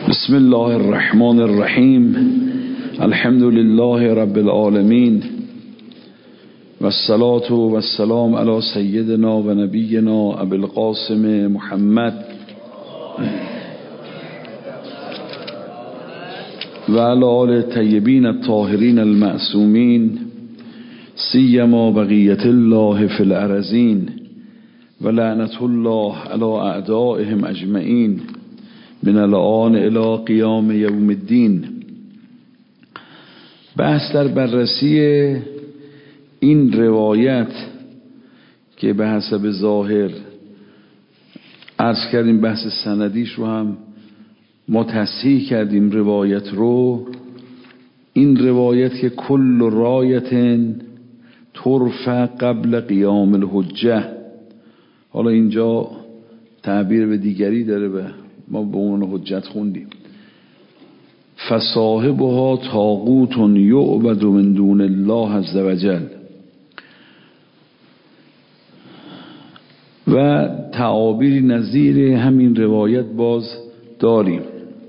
بسم الله الرحمن الرحیم. الحمد لله رب العالمین و الصلاة و السلام علی سیدنا و نبینا ابی القاسم محمد و علی آل الطیبین الطاهرین المعصومین سیما بقیة الله فی الارضین و لعنة الله علی اعدائهم اجمعین من الآن الی قیام یوم الدین. بحث در بررسی این روایت که به حسب ظاهر عرض کردیم، بحث سندیش رو هم ما تصحیح کردیم. روایت رو، این روایت که کل رایت ترفع قبل قیام الحجه، حالا اینجا تعبیر به دیگری داره و ما به اون حجت خوندیم. فصاحبها طاغوت یعبد من دون الله عز وجل. و تعابیری نظیر همین روایت باز داریم.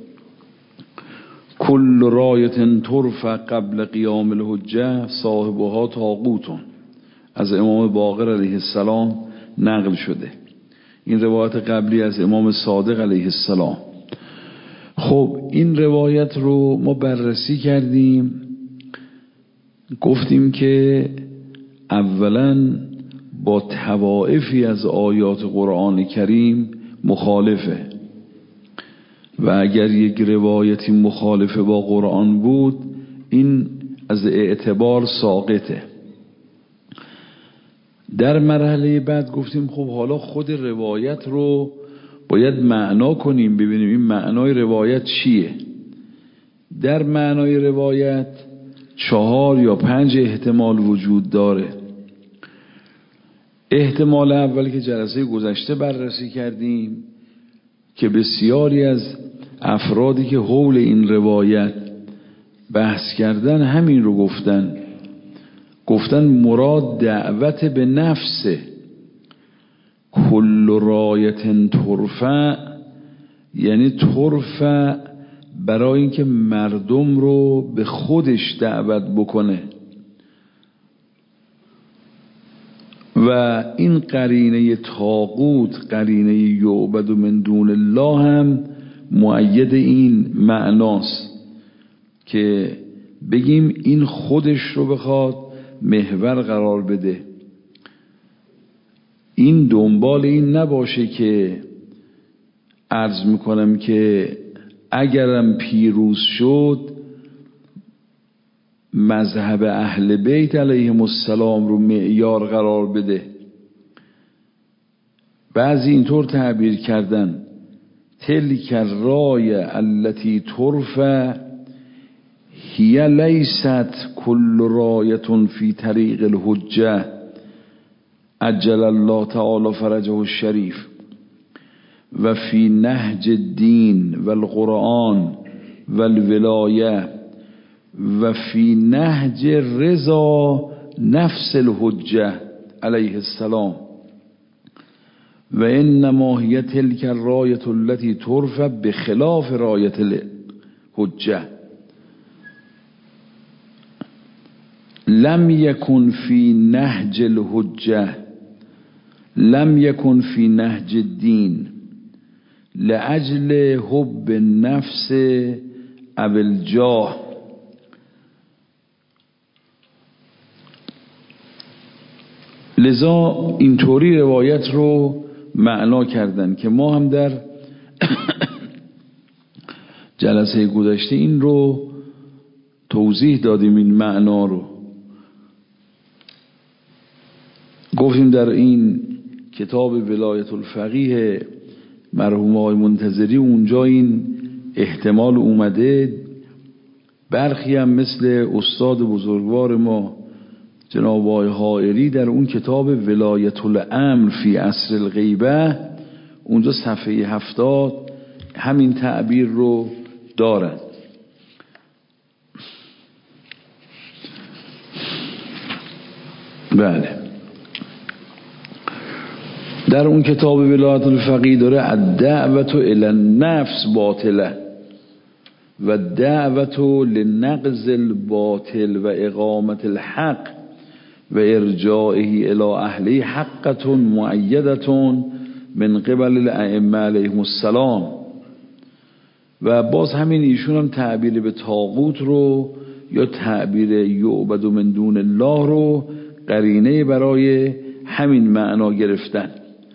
کل رایت ترفع قبل قیام الحجه صاحبها طاغوت، از امام باقر علیه السلام نقل شده. این روایت قبلی از امام صادق علیه السلام. خب این روایت رو ما بررسی کردیم، گفتیم که اولا با طوائفی از آیات قرآن کریم مخالفه و اگر یک روایتی مخالفه با قرآن بود این از اعتبار ساقطه. در مرحله بعد گفتیم خب حالا خود روایت رو باید معنا کنیم، ببینیم این معنای روایت چیه. در معنای روایت 4 یا 5 احتمال وجود داره. احتمال اول که جلسه گذشته بررسی کردیم که بسیاری از افرادی که حول این روایت بحث کردن همین رو گفتن مراد دعوت به نفسه. کل رایت ترفع یعنی ترفع برای اینکه مردم رو به خودش دعوت بکنه و این قرینه طاغوت، قرینه یعبد من دون الله هم مؤید این معناست که بگیم این خودش رو بخواد محور قرار بده. این دنبال این نباشه که عرض میکنم که اگرم پیروز شد مذهب اهل بیت علیهم السلام رو معیار قرار بده. بعضی اینطور تعبیر کردن تلک الرایه التي ترفع هی لیست کل رایت فی طریق الحجه عجل الله تعالی فرجه الشریف و فی نهج الدین و القرآن و الولایه و فی نهج رضا نفس الحجه علیه السلام و انما هی تلک الرایه التي ترفع بخلاف رایه الحجه لم یکن فی نهج الحجه لم یکن فی نهج الدین لأجل حب النفس او الجاه. لذا اینطوری روایت رو معنا کردن که ما هم در جلسه گذشته این رو توضیح دادیم. این معنا رو گفتیم در این کتاب ولایت الفقیه مرحوم آقای منتظری، اونجا این احتمال اومده. برخی هم مثل استاد بزرگوار ما جناب آقای حائری در اون کتاب ولایت الامر فی عصر الغیبه اونجا صفحه 70 همین تعبیر رو دارن. بله، در اون کتاب ولایت الفقیه داره الدعوت الی النفس باطله، و دعوت لنقض الباطل و اقامت الحق و ارجاعه الى اهله حقة مؤیدة من قبل الائمه علیهم السلام. و باز همین ایشون هم تعبیر به طاغوت رو یا تعبیر یعبد من دون الله رو قرینه برای همین معنا گرفتن.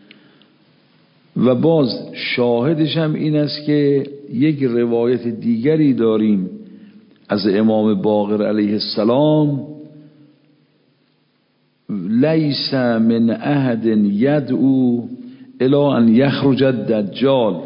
و باز شاهدش هم این است که یک روایت دیگری داریم از امام باقر علیه السلام: لیس من احد یدعو الی ان یخرج الدجال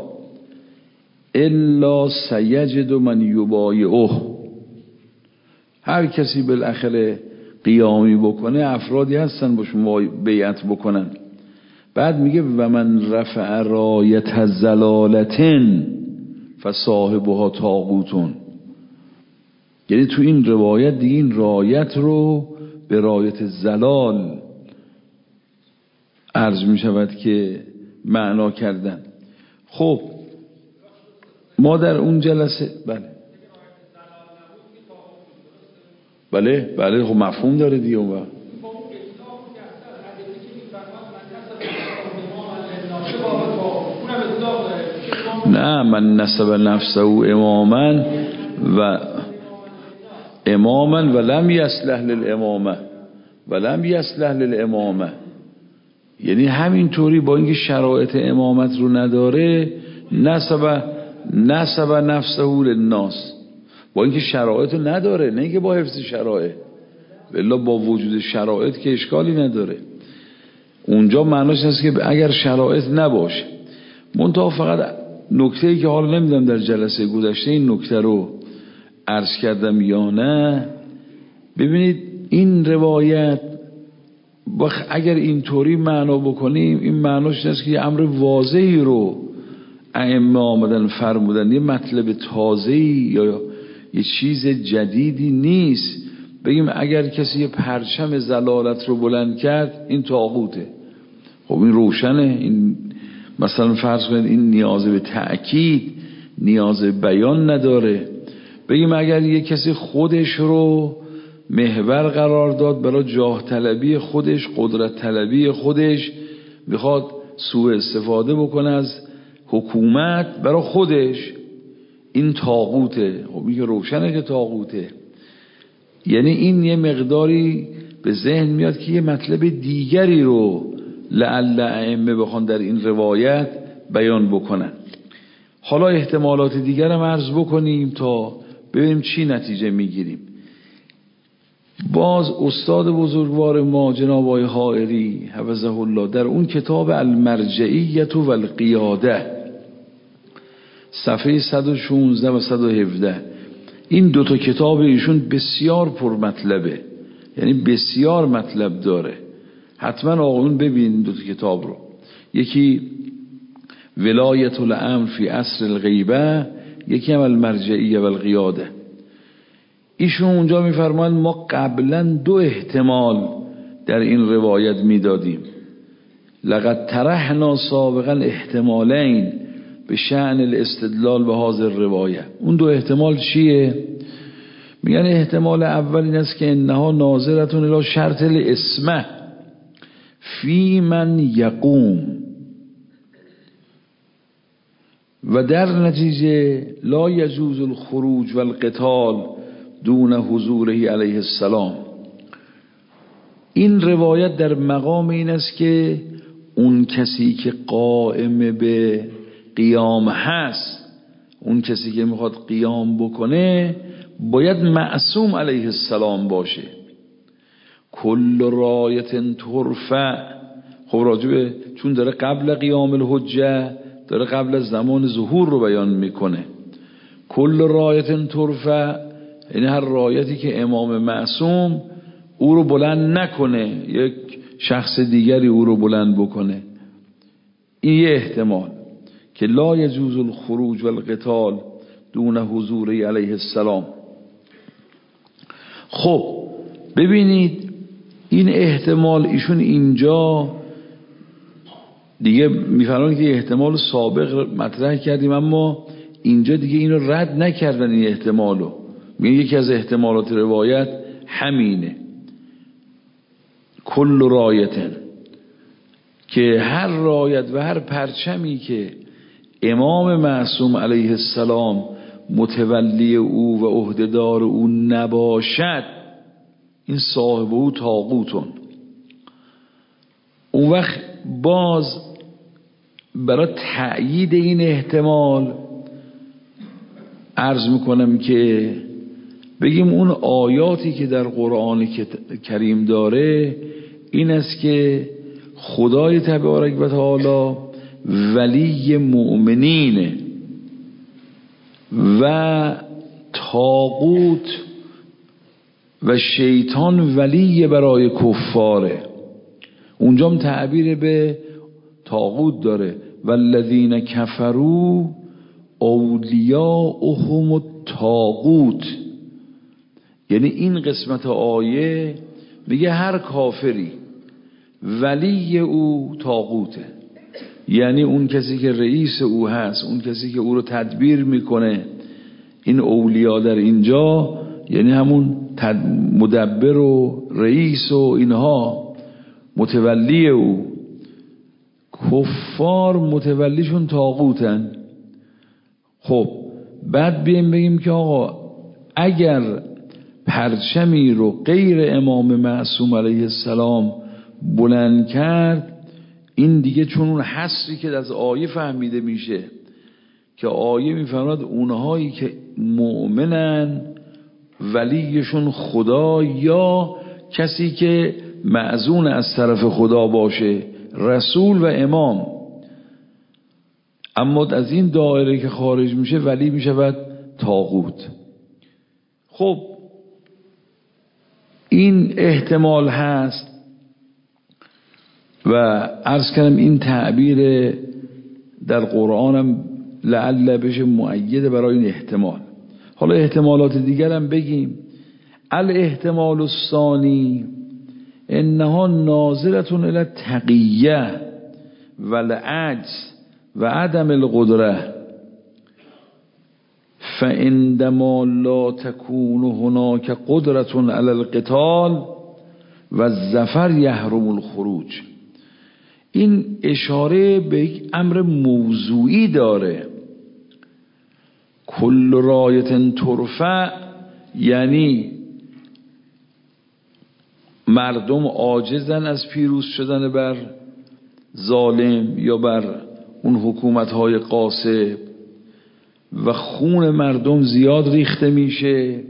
الا سیجد من یبایعه. هر کسی بالاخره قیامی بکنه افرادی هستن باشون بیعت بکنن. بعد میگه و من رفع رایت زلالتن فصاحبها طاغوتون. یعنی تو این روایت دیگه این رایت رو به رایت زلال عرض میشود که معنا کردن. خب ما در اون جلسه بله خب مفهوم داره دیگه. اون نه، من نسب نفسه اماما و لم یصلح للامامه یعنی همینطوری با اینکه شرایط امامت رو نداره نسب نفسه للناس، با اینکه شرایط رو نداره، نه اینکه با حفظ شرایط، بلا با وجود شرایط که اشکالی نداره. اونجا معناش هست که اگر شرایط نباشه. منتها فقط نکته‌ای که حالا نمیدونم در جلسه گذشته این نکته رو عرض کردم یا نه. ببینید این روایت اگر اینطوری معنا بکنیم این معناش هست که یه امر واضحی رو ائمه آمدن فرمودن، یه مطلب تازه‌ای یا یه چیز جدیدی نیست. بگیم اگر کسی یه پرچم زلالت رو بلند کرد این طاغوته. خب این روشنه. این مثلا فرض کنید این نیاز به تأکید، نیاز به بیان نداره. بگیم اگر یه کسی خودش رو محور قرار داد برای جاه طلبی خودش، قدرت طلبی خودش، میخواد سوء استفاده بکنه از حکومت برای خودش، این طاغوته. خب این روشنه که طاغوته. یعنی این یه مقداری به ذهن میاد که یه مطلب دیگری رو لعل ائمه بخوان در این روایت بیان بکنن. حالا احتمالات دیگر هم عرض بکنیم تا ببینیم چی نتیجه میگیریم. باز استاد بزرگوار ما جناب آقای حائری حفظه الله در اون کتاب المرجعیت و القیاده صفحه 116 و 117 این دوتا کتاب ایشون بسیار پر مطلبه، یعنی بسیار مطلب داره. حتما آقایون ببینید این دوتا کتاب رو. یکی ولایت الامر فی عصر الغیبه، یکی هم المرجعیه و القیاده. ایشون اونجا میفرمایند ما قبلا دو احتمال در این روایت میدادیم. لقد طرحنا سابقا احتمالین به شأن الاستدلال به هذه الروایه. اون دو احتمال چیه؟ میگن احتمال اول این است که انها ناظرتون الی شرط الاسمه فی من یقوم و در نتیجه لا یجوز الخروج و القتال دون حضوره علیه السلام. این روایت در مقام این است که اون کسی که قائم به قیام هست، اون کسی که میخواد قیام بکنه باید معصوم علیه السلام باشه. کل رایت ترفع، خب راجبه چون داره قبل قیام الحجه، داره قبل از زمان ظهور رو بیان میکنه. کل رایت ترفع یعنی هر رایتی که امام معصوم او رو بلند نکنه، یک شخص دیگری او رو بلند بکنه. این یه احتمال که لا یجوز الخروج والقتال دون حضوره علیه السلام. خب ببینید این احتمال ایشون اینجا دیگه میفرمایند که احتمال سابق مطرح کردیم، اما اینجا دیگه اینو رد نکردن این احتمالو، میگه یکی از احتمالات روایت همینه، کل رایتن، که هر رایت و هر پرچمی که امام معصوم علیه السلام متولی او و عهدهدار او نباشد، این صاحب او طاغوتون. اون وقت باز برای تأیید این احتمال عرض میکنم که بگیم اون آیاتی که در قرآن کریم داره این است که خدای تبارک و تعالی ولی مؤمنینه و طاغوت و شیطان ولی برای کفاره. اونجا هم تعبیر به طاغوت داره، والذین کفروا اولیاؤهم الطاغوت، یعنی این قسمت آیه میگه هر کافری ولی او طاغوته، یعنی اون کسی که رئیس او هست، اون کسی که او رو تدبیر میکنه. این اولیا در اینجا یعنی همون مدبر و رئیس و اینها، متولی او. کفار متولیشون طاغوتن. خب بعد بیایم بگیم که آقا اگر پرچمی رو غیر امام معصوم علیه السلام بلند کرد، این دیگه چون اون حصری که از آیه فهمیده میشه که آیه میفرماد اونهایی که مؤمنن ولیشون خدا یا کسی که مأذون از طرف خدا باشه، رسول و امام. اما از این دایره که خارج میشه ولی میشود طاغوت. خب این احتمال هست و عرض کردم این تعبیر در قرآنم لعل بشه مؤید برای این احتمال. حالا احتمالات دیگر هم بگیم. الاحتمال الثانی انها ناظرة الی التقیه و العجز و عدم القدره، فعندما لا تكون هناك قدرة على القتال و الظفر یحرم الخروج. این اشاره به یک امر موضوعی داره. کل رایت ترفع، یعنی مردم عاجزن از پیروز شدن بر ظالم یا بر اون حکومت‌های غاصب و خون مردم زیاد ریخته میشه،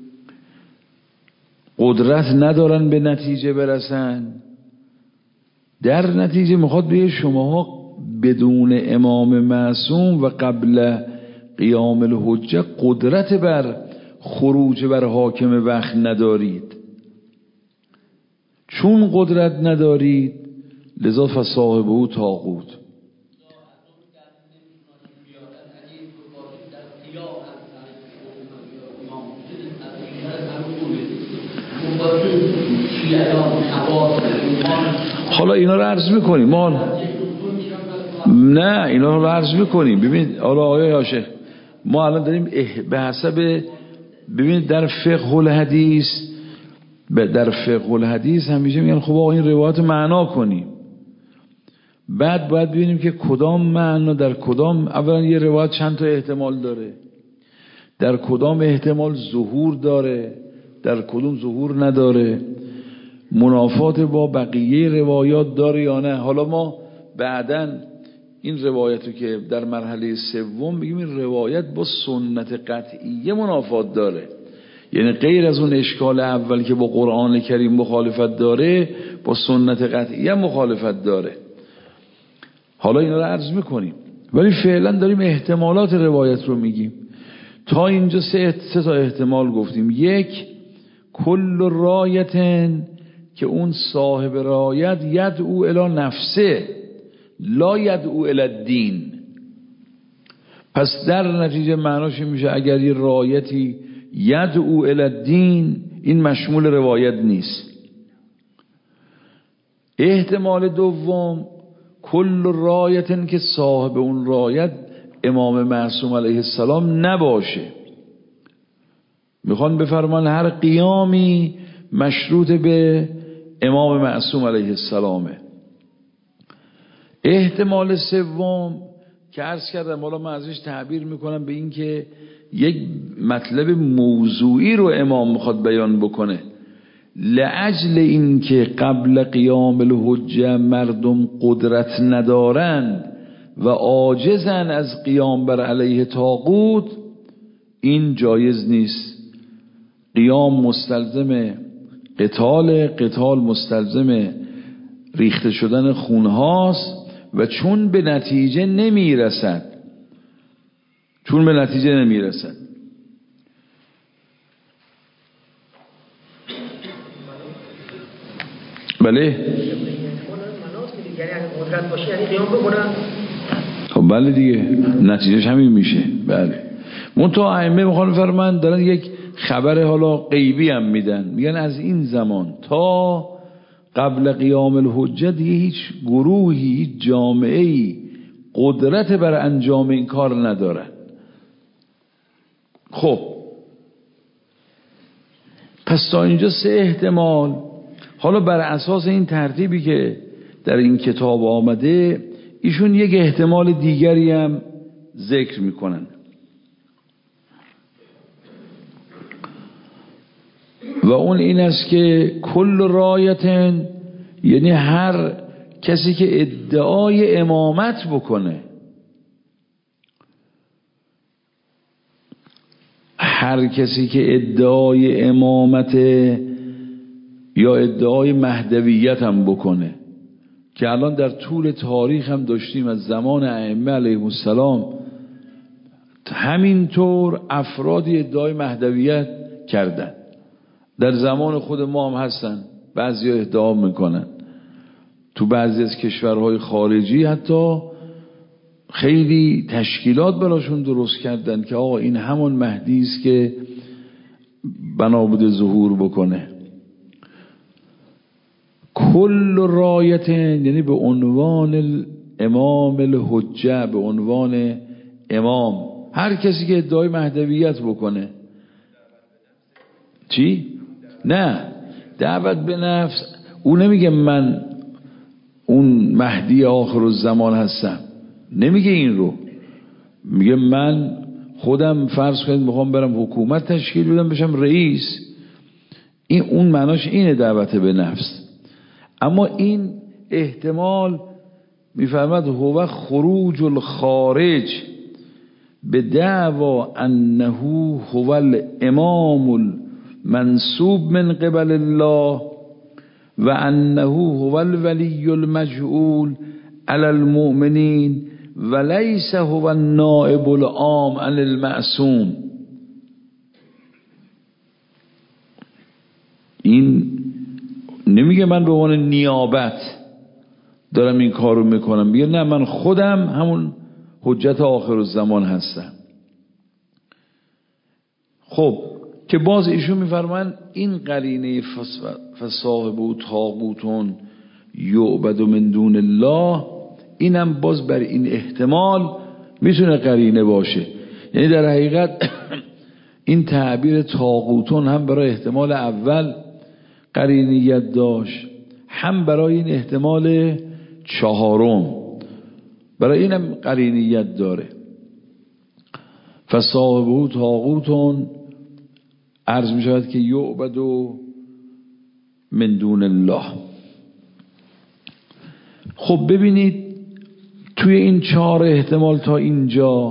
قدرت ندارن به نتیجه برسن. در نتیجه میخواد به شماها بدون امام معصوم و قبل قیام الحجه قدرت بر خروج بر حاکم وقت ندارید. چون قدرت ندارید لذا فصاحب او طاغوت. حالا اینا رو عرض میکنیم نه اینا رو عرض میکنیم. ببینید حالا آقای هاشم ما الان داریم به حسب، ببینید در فقه الحدیث همیشه میگن خب آقا این روایت معنا کنیم، بعد باید ببینیم که کدام معنا در کدام. اولا یه روایت چند تا احتمال داره، در کدام احتمال ظهور داره، در کدوم ظهور نداره، منافات با بقیه روایات داره یا نه. حالا ما بعداً این روایتو که در مرحله سوم بگیم این روایت با سنت قطعیه منافات داره، یعنی غیر از اون اشکال اول که با قرآن کریم مخالفت داره، با سنت قطعیه مخالفت داره. حالا اینا رو عرض میکنیم، ولی فعلا داریم احتمالات روایت رو میگیم. تا اینجا سه تا احتمال گفتیم. یک، کل رایتن، که اون صاحب رایت یدعو الی نفسه لا یدعو الی الدین. پس در نتیجه معناش میشه اگر یه رایتی یدعو الی الدین، این مشمول روایت نیست. احتمال دوم، کل رایتن، که صاحب اون رایت امام معصوم علیه السلام نباشه. میخوان بفرمان هر قیامی مشروط به امام معصوم علیه السلامه. احتمال سوم که عرض کردم، حالا من ازش تعبیر میکنم به این که یک مطلب موضوعی رو امام میخواد بیان بکنه، لعجل این که قبل قیام الحجه مردم قدرت ندارند و عاجزن از قیام بر علیه طاغوت، این جایز نیست. قیام مستلزم قتال مستلزم ریخته شدن خونهاست و چون به نتیجه نمیرسد بله خب بله دیگه نتیجهش همین میشه. بله منتها ائمه میخوان فرمان دارن یک خبر حالا غیبی هم میدن، میگن از این زمان تا قبل قیام الحجه هیچ گروهی، هیچ جامعه‌ای قدرت بر انجام این کار ندارن. خب پس تا اینجا 3 احتمال. حالا بر اساس این ترتیبی که در این کتاب آمده، ایشون یک احتمال دیگری هم ذکر میکنن و اون این است که کل رایتن، یعنی هر کسی که ادعای امامت بکنه، هر کسی که ادعای امامت یا ادعای مهدویت هم بکنه، که الان در طول تاریخ هم داشتیم از زمان ائمه علیهم السلام همینطور افرادی ادعای مهدویت کردن، در زمان خود ما هم هستن، بعضی ها ادعا میکنن، تو بعضی از کشورهای خارجی حتی خیلی تشکیلات براشون درست کردن که آقا این همون مهدی است که بنا بوده ظهور بکنه. کل رایت یعنی به عنوان الامام الحجه، به عنوان امام، هر کسی که ادعای مهدویت بکنه. چی؟ نه، دعوت به نفس او نمیگه من اون مهدی آخر الزمان هستم، نمیگه این رو، میگه من خودم فرض کنید میخوام برم حکومت تشکیل بدم بشم رئیس. این اون معناش اینه دعوت به نفس. اما این احتمال میفرماد هو خروج الخارج به دعوا انه هو الامام المنصوب من قبل الله و انه هو الولی المجعول علی المؤمنین و لیس هو النائب العام عن المعصوم. این نمیگه من به عنوان نیابت دارم این کارو میکنم، میگه نه، من خودم همون حجت آخر الزمان هستم. خب که باز ایشون میفرمان این قرینه فصاحب و طاغوتون یعبد من دون الله، اینم باز بر این احتمال میتونه قرینه باشه. یعنی در حقیقت این تعبیر طاغوتون هم برای احتمال اول قرینیت داشت، هم برای این احتمال چهارم، برای اینم قرینیت داره. فصاحبه طاغوتون عرض می شود که یعبد من دون الله. خب ببینید توی این 4 احتمال تا اینجا،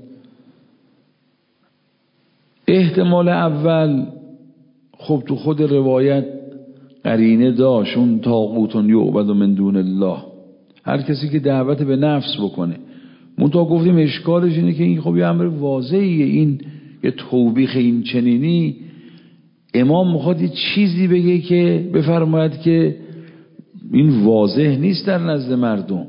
احتمال اول خب تو خود روایت قرینه داشت، اون طاغوتون یعبد من دون الله، هر کسی که دعوت به نفس بکنه. منتها گفتیم اشکالش اینه که این خب یه امر واضحیه، این یه توبیخ این چنینی، امام میخواد یه چیزی بگه که بفرماید که این واضح نیست در نزد مردم.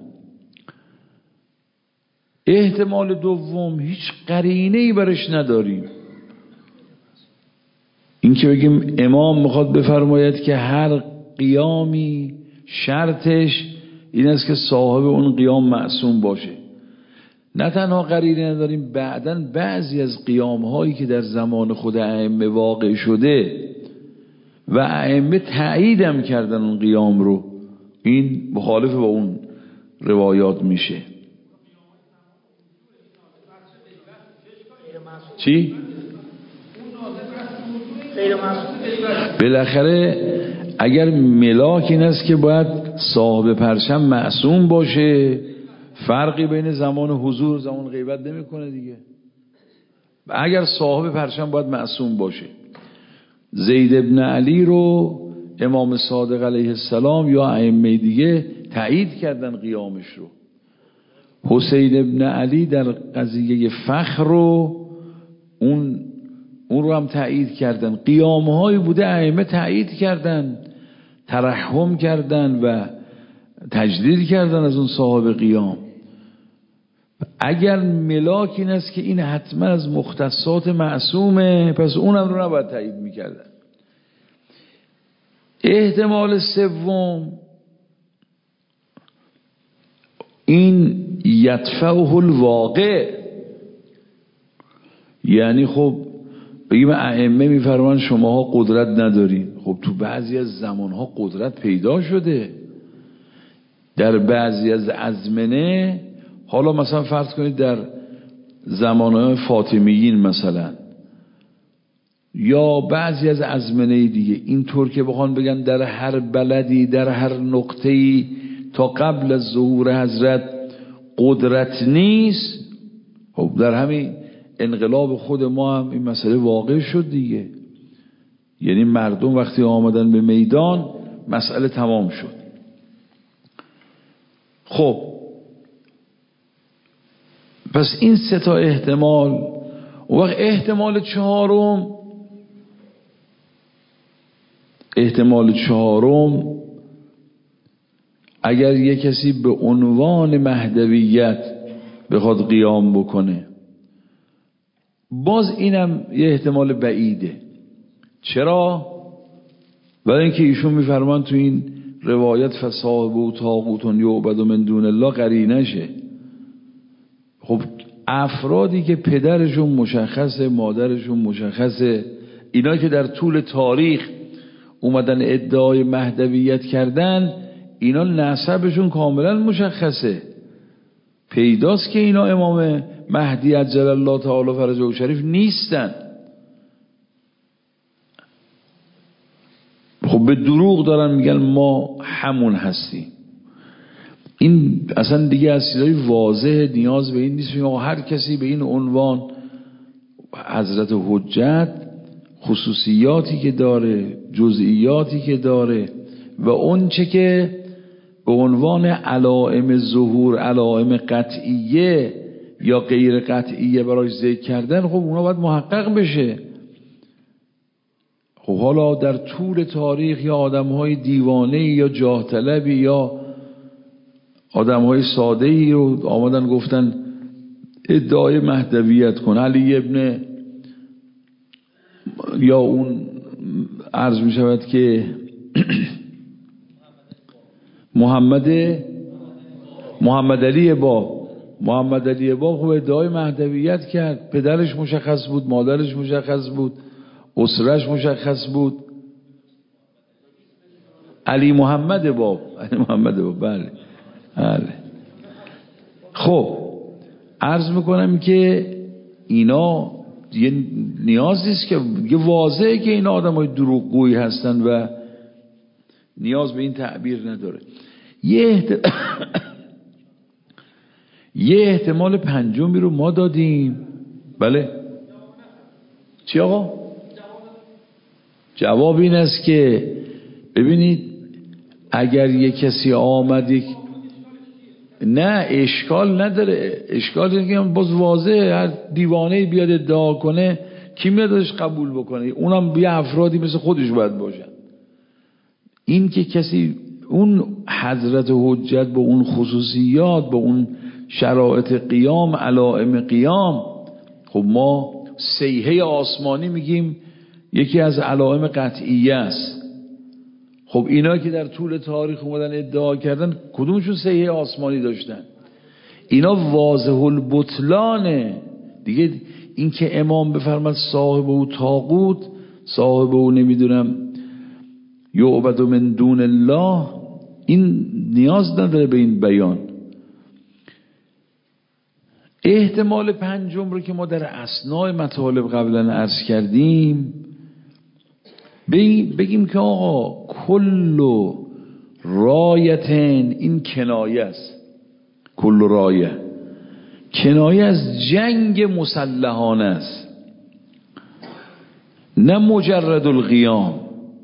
احتمال دوم هیچ قرینه‌ای برش نداریم، این که بگیم امام میخواد بفرماید که هر قیامی شرطش این است که صاحب اون قیام معصوم باشه. نه تنها قرینه نداریم، بعداً بعضی از قیام‌هایی که در زمان خود ائمه واقع شده و ائمه تایید هم کردن اون قیام رو، این مخالف با اون روایات میشه. چی؟ بالاخره اگر ملاک این است که باید صاحب پرچم معصوم باشه، فرقی بین زمان حضور و زمان غیبت نمیکنه دیگه. اگر صاحب پرچم باید معصوم باشه. زید ابن علی رو امام صادق علیه السلام یا ائمه دیگه تایید کردن قیامش رو. حسین ابن علی در قضیه فخر رو اون رو هم تایید کردن. قیام‌هایی بوده ائمه تایید کردن، ترحم کردن و تجدید کردن از اون صاحب قیام. اگر ملاک این است که این حتما از مختصات معصومه، پس اونم رو نباید تایید میکردن. احتمال سوم این یدفعه الواقع، یعنی خب بگیم ائمه میفرمان شماها قدرت ندارین، خب تو بعضی از زمانها قدرت پیدا شده در بعضی از ازمنه. حالا مثلا فرض کنید در زمانهای فاطمیین مثلا یا بعضی از ازمنه دیگه، اینطور که بخوان بگن در هر بلدی در هر نقطه‌ای تا قبل از ظهور حضرت قدرت نیست، خب در همین انقلاب خود ما هم این مسئله واقع شد دیگه. یعنی مردم وقتی آمدن به میدان مسئله تمام شد. خب پس این سه تا احتمال. و احتمال چهارم اگر یک کسی به عنوان مهدویت بخواد قیام بکنه، باز اینم یه احتمال بعیده. چرا؟ برای اینکه ایشون میفرمان تو این روایت فصاحب و طاغوت یعبد من دون الله قرینشه. خب افرادی که پدرشون مشخصه، مادرشون مشخصه، اینا که در طول تاریخ اومدن ادعای مهدویت کردن، اینا نسبشون کاملا مشخصه، پیداست که اینا امام مهدی عجل الله تعالی فرجه شریف نیستن. خب به دروغ دارن میگن ما همون هستیم. این اصلا دیگه از چیزای واضحه، نیاز به این نیست هر کسی به این عنوان حضرت حجت خصوصیاتی که داره، جزئیاتی که داره و اون چه که به عنوان علائم ظهور، علائم قطعیه یا غیر قطعیه براش ذکر کردن، خب اونا باید محقق بشه. خب حالا در طول تاریخ یا آدم‌های دیوانه یا جاه طلبی یا آدم‌های ساده‌ای رو آمدن گفتن ادعای مهدویت کن. علی ابن یا اون عرض می شود که محمد علی باب خب ادعای مهدویت کرد. پدرش مشخص بود، مادرش مشخص بود، اسرش مشخص بود. علی محمد باب بله. خب عرض میکنم که اینا دیگه نیاز نیست که دیگه واضحه که اینا آدمای دروغگویی هستن و نیاز به این تعبیر نداره. یه احتمال پنجمی رو ما دادیم. بله چی آقا؟ جواب این است که ببینید اگر یک کسی آمد نه اشکال نداره، اشکال اینه که باز واضحه، هر دیوانه‌ای بیاد ادعا کنه کی میادش قبول بکنه؟ اونم یه افرادی مثل خودش باید باشن. این که کسی اون حضرت حجت با اون خصوصیات، با اون شرایط قیام، علائم قیام، خب ما صیحه آسمانی میگیم یکی از علائم قطعیه است. خب اینا که در طول تاریخ اومدن ادعا کردن کدومشون صحیح آسمانی داشتن؟ اینا واضح البطلانه دیگه. این که امام بفرماد صاحب او طاغوت، صاحب او نمیدونم یعبد من دون الله، این نیاز نداره به این بیان. احتمال پنجم رو که ما در اثناء مطالب قبلا عرض کردیم، بگیم که آقا کل رایتن، این کنایه است، کل رایه کنایه از جنگ مسلحانه است، نه مجرد القیام.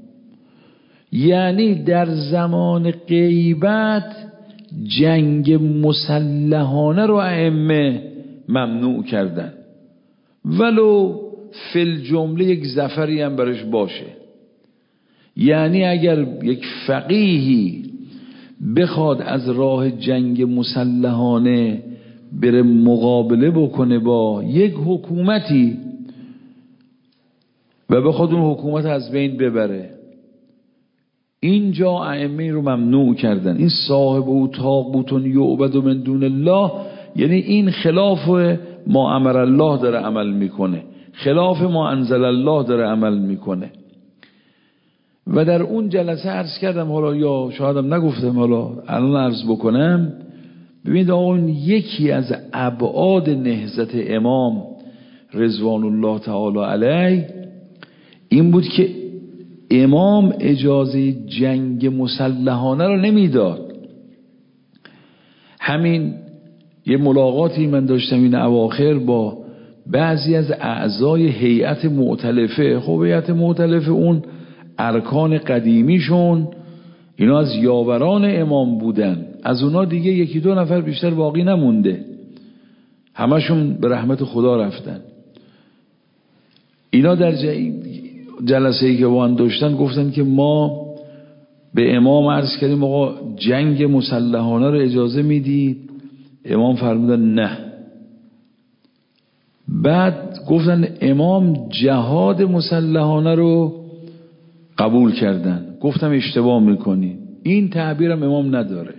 یعنی در زمان غیبت جنگ مسلحانه رو ائمه ممنوع کردن، ولو فی الجمله یک ظفری هم برش باشه. یعنی اگر یک فقیهی بخواد از راه جنگ مسلحانه بره مقابله بکنه با یک حکومتی و بخواد اون حکومت از بین ببره، اینجا ائمه رو ممنوع کردن. این صاحب او طاغوت یعبد من دون الله، یعنی این خلاف ما امر الله داره عمل میکنه، خلاف ما انزل الله داره عمل میکنه. و در اون جلسه عرض کردم، حالا یا شایدم نگفتم، حالا الان عرض بکنم. ببینید آقا، یکی از ابعاد نهضت امام رضوان الله تعالی علیه این بود که امام اجازه جنگ مسلحانه رو نمیداد. همین یه ملاقاتی من داشتم این اواخر با بعضی از اعضای هیئت مؤتلفه. خب هیئت مؤتلفه اون ارکان قدیمیشون اینا از یاوران امام بودن، از اونا دیگه یکی دو نفر بیشتر باقی نمونده، همشون به رحمت خدا رفتن. اینا در جلسه‌ای که با هم داشتن گفتن که ما به امام عرض کردیم آقا جنگ مسلحانه رو اجازه میدید؟ امام فرمودن نه. بعد گفتن امام جهاد مسلحانه رو قبول کردن. گفتم اشتباه میکنی، این تعبیرم امام نداره.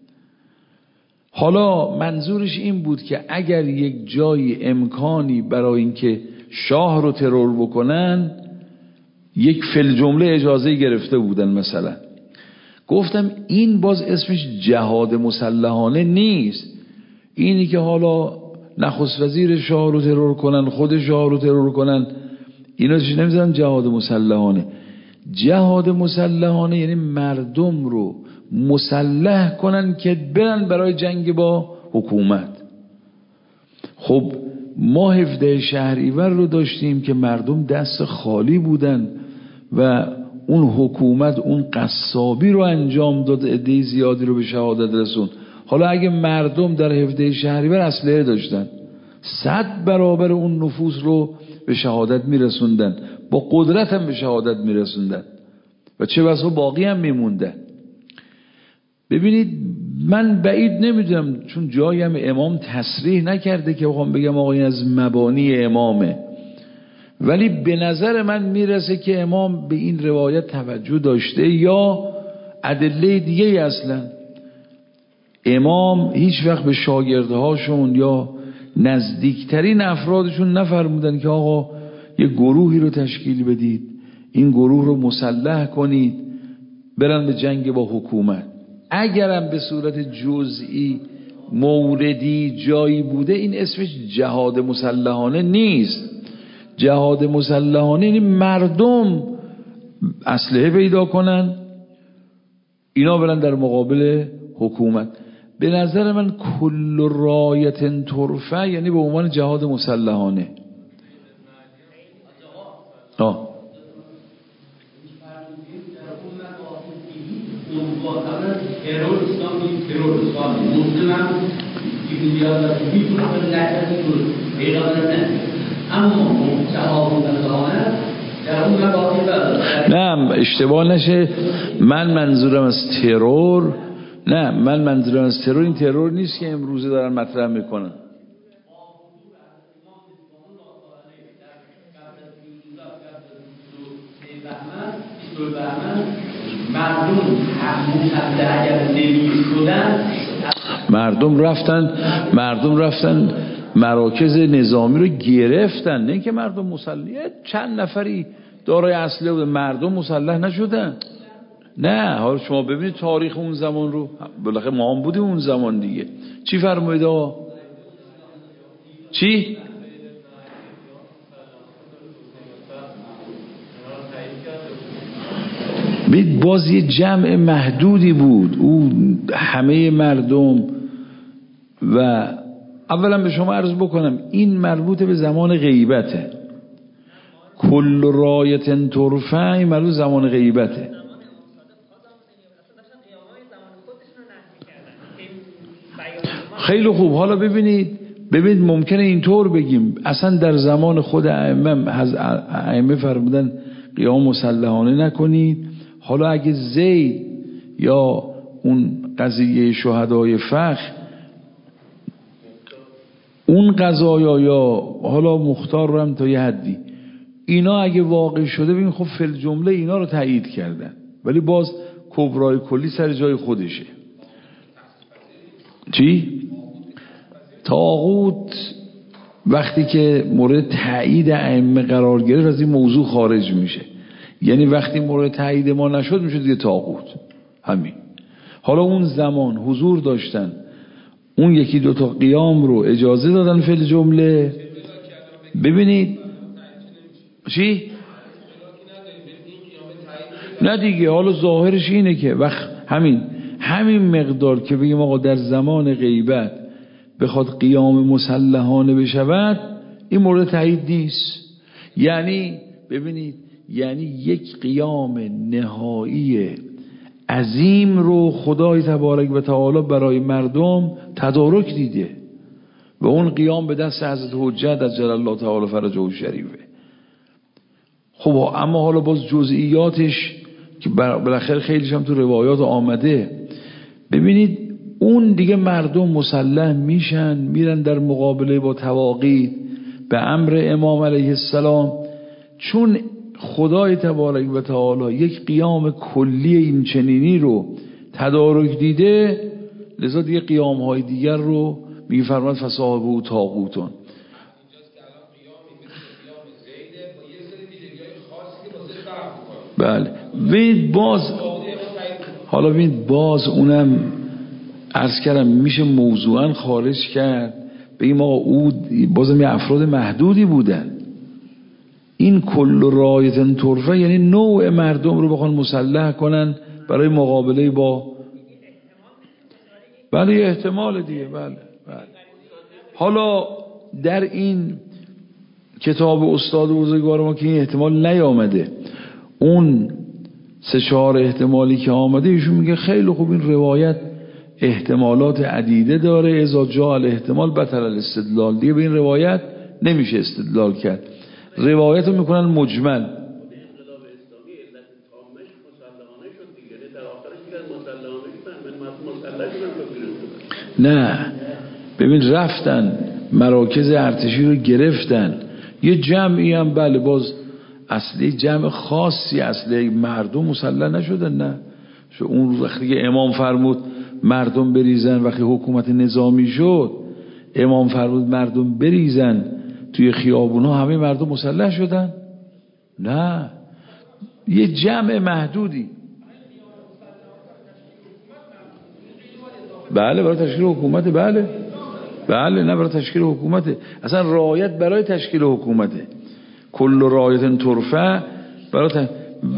حالا منظورش این بود که اگر یک جای امکانی برای اینکه شاه رو ترور بکنن، یک فل جمله اجازه گرفته بودن مثلا. گفتم این باز اسمش جهاد مسلحانه نیست. اینی که حالا نخست وزیر شاه رو ترور کنن، خود شاه رو ترور کنن، اینا چیز نمیذارن جهاد مسلحانه. جهاد مسلحانه یعنی مردم رو مسلح کنن که برن برای جنگ با حکومت. خب ما 17 شهریور رو داشتیم که مردم دست خالی بودن و اون حکومت اون قصابی رو انجام داد، عده زیادی رو به شهادت رسون. حالا اگه مردم در 17 شهریور اسلحه داشتن، 100 برابر اون نفوس رو به شهادت میرسوندن، با قدرت هم به شهادت میرسوندن و چه بسا باقی هم میموندن. ببینید من بعید نمیدونم، چون جایی هم امام تصریح نکرده که بخوام بگم آقا این از مبانی امامه، ولی به نظر من میرسه که امام به این روایت توجه داشته یا ادله دیگه. اصلا امام هیچ وقت به شاگردهاشون یا نزدیکترین افرادشون نفرمودن که آقا یه گروهی رو تشکیل بدید، این گروه رو مسلح کنید برن به جنگ با حکومت. اگرم به صورت جزئی موردی جایی بوده، این اسمش جهاد مسلحانه نیست. جهاد مسلحانه یعنی مردم اسلحه پیدا کنن، اینا برن در مقابل حکومت. به نظر من کل رایت ترفع یعنی به عنوان جهاد مسلحانه. نه اشتباه نشه، من منظورم از ترور، نه من منظورم از ترور این ترور نیست که امروزه دارن مطرح میکنن. مردم مسلح اگر نمی شدن مردم رفتن مراکز نظامی رو گرفتن، نه که مردم مسلح، چند نفری دارای اسلحه بودن، مردم مسلح نشدن. نه حالا شما ببینید تاریخ اون زمان رو، بالاخره ما هم بودیم اون زمان دیگه. چی فرمایید آقا؟ چی؟ بید باز یه جمع محدودی بود، او همه مردم. و اولا به شما عرض بکنم این مربوط به زمان غیبته، کل رایت ترفع، این مربوط زمان غیبته. خیلی خوب. حالا ببینید ممکنه اینطور بگیم اصلا در زمان خود ائمه فرمودن قیام مسلحانه نکنید. حالا اگه زید یا اون قضیه شهدای فخر، اون قضایا یا حالا مختار رو هم تا یه حدی، اینا اگه واقع شده ببین خب فی الجمله اینا رو تایید کردن، ولی باز کبرای کلی سر جای خودشه. چی؟ طاغوت وقتی که مورد تایید ائمه قرار گرفت از این موضوع خارج میشه، یعنی وقتی مورد تایید ما نشد میشه دیگه طاغوت. همین. حالا اون زمان حضور داشتن، اون یکی دوتا قیام رو اجازه دادن فی الجمله. ببینید چی؟ نه دیگه، حالا ظاهرش اینه که وقت همین مقدار که بگیم آقا در زمان غیبت بخواد قیام مسلحانه بشود، این مورد تایید نیست. یعنی ببینید، یعنی یک قیام نهایی عظیم رو خدای تبارک و تعالی برای مردم تدارک دیده و اون قیام به دست حضرت حجت عجل الله تعالی فرجه الشریفه. خب اما حالا باز جزئیاتش که بالاخره خیلیش هم تو روایات آمده. ببینید اون دیگه مردم مسلح میشن، میرن در مقابله با تواقیت به امر امام علیه السلام، چون خدای تبارک و تعالی یک قیام کلی این چنینی رو تدارک دیده، لذا دیگه قیام های دیگر رو میفرماد فصاحبه و طاغوتون. بله. ببینید باز اونم عرض کردم میشه موضوعا خارج کرد، بگیم آقا او بازم یه افراد محدودی بودن. این کل رایتن طرفه یعنی نوع مردم رو بخوان مسلح کنن برای مقابله با، بله یه احتمال دیگه. بله. حالا در این کتاب استاد بزرگوار ما که این احتمال نیامده، اون 3-4 احتمالی که آمده ایشون میگه خیلی خوب این روایت احتمالات عدیده داره، اذا جاء الاحتمال بطل الاستدلال، دیگه به این روایت نمیشه استدلال کرد، روایت رو میکنن مجمل. نه ببین رفتن مراکز ارتشی رو گرفتن، یه جمعی هم بله باز اصلی جمع خاصی اصلی مردم مسلح نشدن. نه اون وقتی که امام فرمود مردم بریزن، وقتی حکومت نظامی شد امام فرمود مردم بریزن توی خیابونا، همه مردم مسلح شدن؟ نه، یه جمع محدودی. بله برای تشکیل حکومت. بله نه برای تشکیل حکومت، اصلا رعایت برای تشکیل حکومته. کل رعایت ترفع برای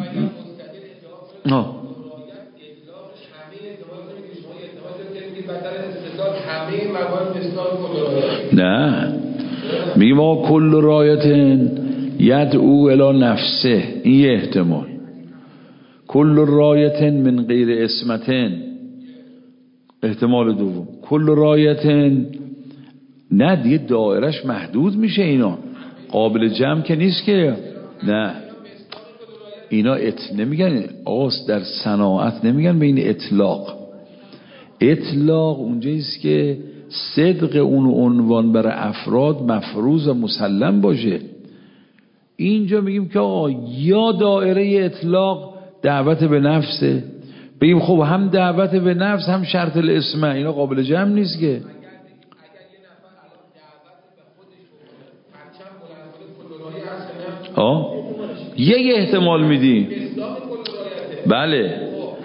نه میگیم آقا کل رعایت یدعو الی نفسه، این یه احتمال. کل رعایت من غیر اسمتن، احتمال دوم. کل رعایت نه دیگه دایرش محدود میشه، اینا قابل جمع که نیست که. نه اینا نمیگن آقا در صناعت نمیگن به این اطلاق اونجاییست که صدق اون عنوان برای افراد مفروض و مسلم باشه. اینجا میگیم که آقا یا دایره اطلاق دعوت به نفسه، بگیم خب هم دعوت به نفس هم شرط الاسمه، اینا قابل جمع نیست که. یک احتمال میدیم. بله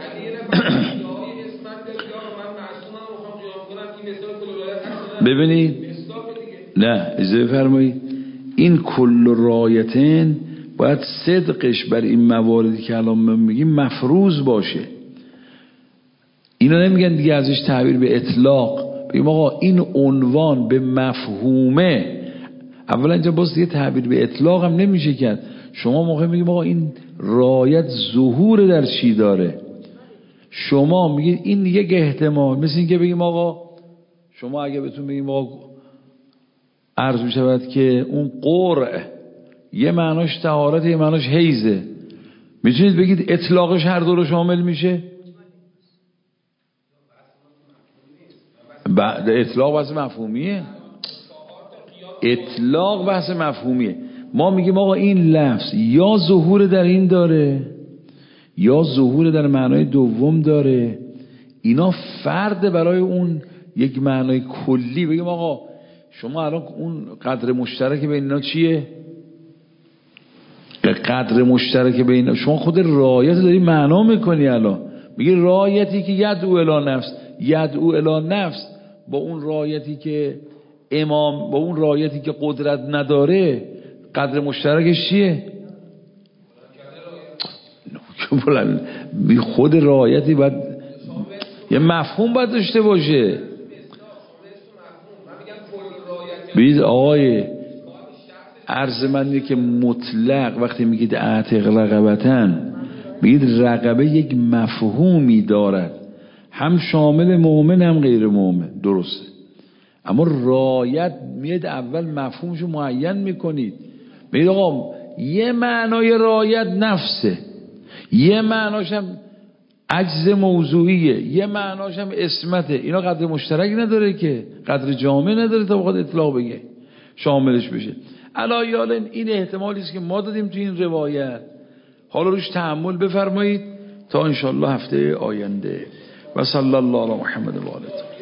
ببینید، نه اجازه فرمایید، این کل رایتین باید صدقش بر این مواردی که الان من میگیم مفروض باشه. اینا نمیگن دیگه ازش تعبیر به اطلاق، بگیم آقا این عنوان به مفهومه. اولا اینجا باز دیگه تعبیر به اطلاق هم نمیشه کرد. شما موقع میگیم آقا این رایت ظهور در چی داره، شما میگید این یک احتمال، مثل این که بگیم آقا شما اگه بهتون بگیم آقا عرض میشود که اون قرع یه معناش طهارت یه معناش حیزه، میتونید بگید اطلاقش هر دو رو شامل میشه؟ اطلاق بحث مفهومیه. اطلاق بحث مفهومیه. ما میگیم آقا این لفظ یا ظهور در این داره یا ظهور در معنای دوم داره، اینا فرد برای اون یک معنای کلی. بگیم آقا شما الان اون قدر مشترک بین اینا چیه؟ قدر مشترک بین شما خود رایت داری معنا میکنی. الان میگی رایتی که یدعو الی نفس، یدعو الی نفس با اون رایتی که امام، با اون رایتی که قدرت نداره، قدر مشترکش چیه؟ بی خود رایتی باید یه مفهوم باید داشته باشه. بید آقای عرض من اینه که مطلق وقتی میگید اعتق رقبتن، میگید رقبه یک مفهومی دارد، هم شامل مؤمن هم غیر مؤمن، درسته، اما رایت میاد اول مفهومشو معین میکنید. میگید آقا یه معنای رایت نفسه، یه معناش هم عجز موضوعیه، یه معناش هم اسمته. اینا قدر مشترک نداره که، قدر جامع نداره تا بخواد اطلاق بگه شاملش بشه. علایال این احتمالی است که ما دادیم تو این روایت. حالا روش تأمل بفرمایید تا انشالله هفته آینده. و صلی الله علی محمد و آله.